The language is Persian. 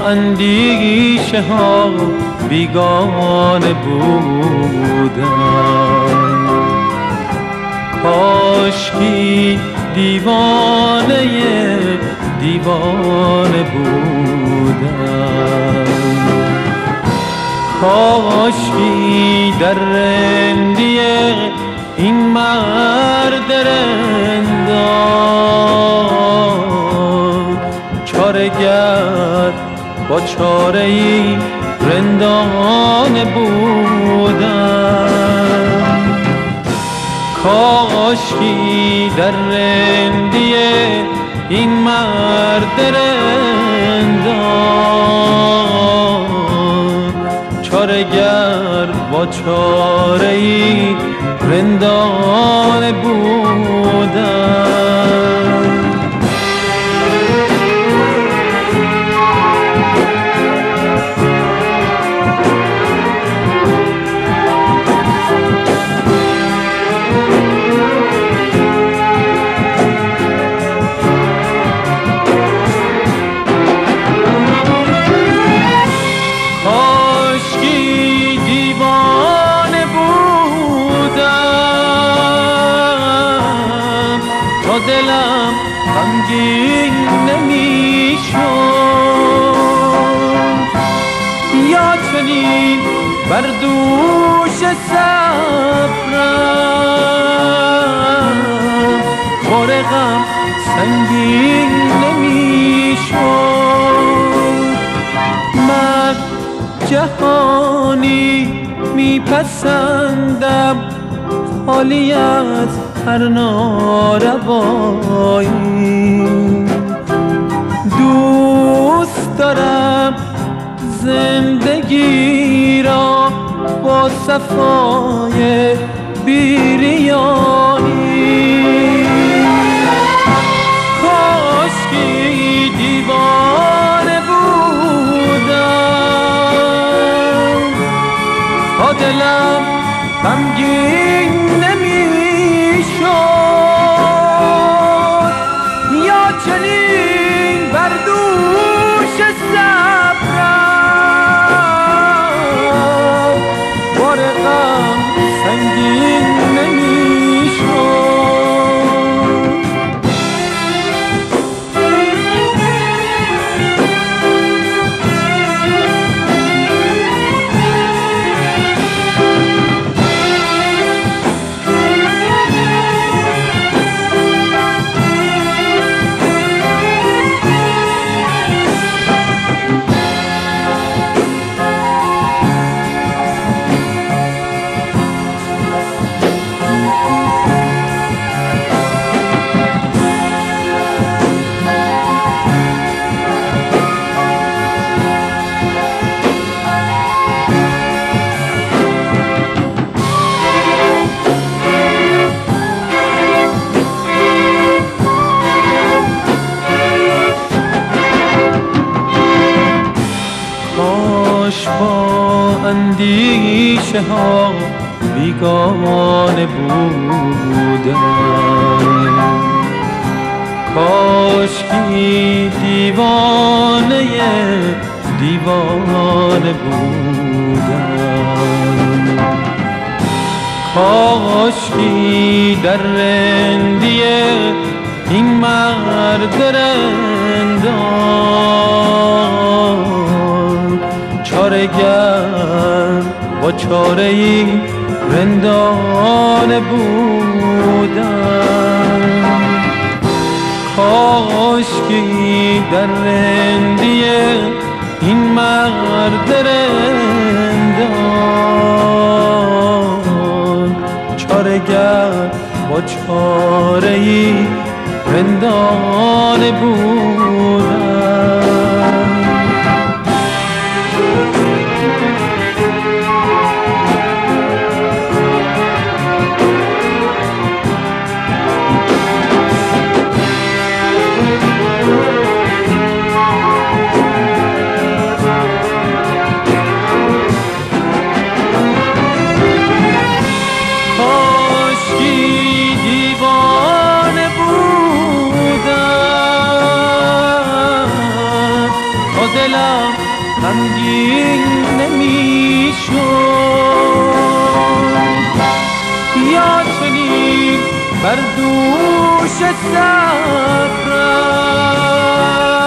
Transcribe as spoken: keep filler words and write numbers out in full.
اندیشه ها بیگانه بودم، کاشکی دیوانه دیوانه بودم، کاشکی در رندی این مرد رندان چاره گر با چاره ای رندانه بودم، کاشکی در رندی این مرد رندان چاره گر با چاره ای رندانه بودم. دلم غمگین نمیشد، یا چنین بر دوش صبرم بار غم سنگین نمیشد. من جهانی میپسندم خالی از هر ناروایی، دوست دارم زندگی را با صفای بیریانی، کاشکی دیوانه بودم تا دلم غمگین نمیشد، یا چنین بر دوش صبرم بار غم سنگین نمیشد. با اندیشه ها بیگانه بودم، کاشکی دیوانه دیوانه بودم، کاشکی در رندی این مرد رندان چاره گر با چاره ای رندانه بودم، کاشکی در رندی این مرد رندان چاره گر با چاره ای رندانه بودم. دیوانه بودم دلم غمگین نمیشد یا چنین بر دوش صبرم